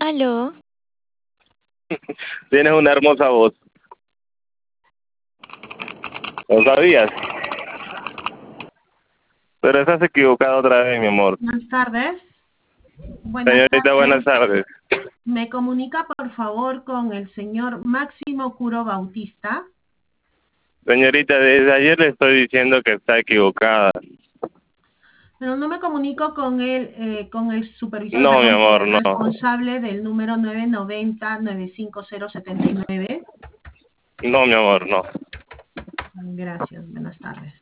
Aló, Tienes una hermosa voz. ¿Lo sabías? Pero estás equivocado otra vez, mi amor. Buenas tardes. Buenas Señorita, buenas tardes. tardes. ¿Me comunica, por favor, con el señor Máximo Curo Bautista? Señorita, desde ayer le estoy diciendo que está equivocada. Pero no me comunico con el supervisor, No, mi perdón, con amor, el no. responsable del número 990-95079. No, mi amor, no. Gracias. Buenas tardes.